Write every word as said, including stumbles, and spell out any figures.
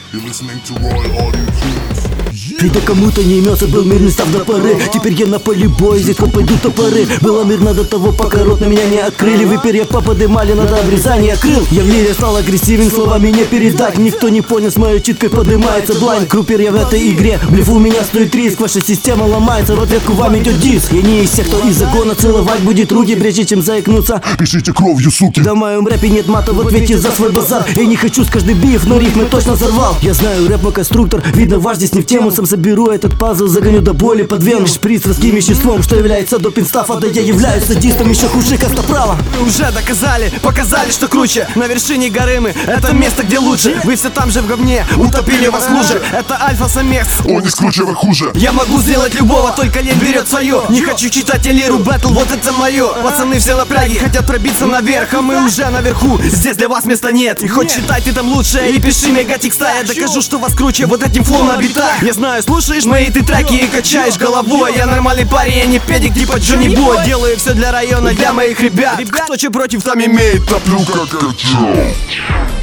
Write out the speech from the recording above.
You're listening to Roy Audio Tunes. Когда кому-то не имелся, был мир, не став до поры. Теперь я на поле боя, здесь хоть пойдут топоры. Было мирно до того, пока рот на меня не открыли. Вы перья поподымали, надо обрезание крыл. Я в мире стал агрессивен, словами не передать. Никто не понял, с моей читкой поднимается блайн. Крупер я в этой игре, блеф у меня стоит риск. Ваша система ломается, в ответку вам идет диск. Я не из тех, кто из загона целовать будет руки, прежде чем заикнуться. Пишите кровью, суки. Да в моем рэпе нет мата в ответе за свой базар. Я не хочу с каждый биф, но рифмы точно взорвал. Я знаю рэп мой конструктор, видно ваш здесь не в тему. Сам соберу этот пазл, загоню до боли под вену. Шприц с таким веществом, что является допинг-стафа. Да я являюсь садистом, еще хуже Костоправа. Вы уже доказали, показали, что круче. На вершине горы мы, это место, где лучше. Вы все там же в говне, утопили вас в луже. Это альфа-самец, Он не круче, вы хуже. я могу сделать любого, только лень берет свое. Не хочу читать лиру, бэтл, вот это мое. Пацаны все напряги, хотят пробиться наверх, а мы уже наверху, здесь для вас места нет. И хоть читай ты там лучше, и пиши мега текста. Я докажу, что вас круче, вот этим флоу на битах. Я знаю, слушаешь мои ты треки и качаешь головой. Я нормальный парень, я не педик типа Джонни Бой. Делаю все для района, для моих ребят. Кто че против, там имеет Топлю как качок.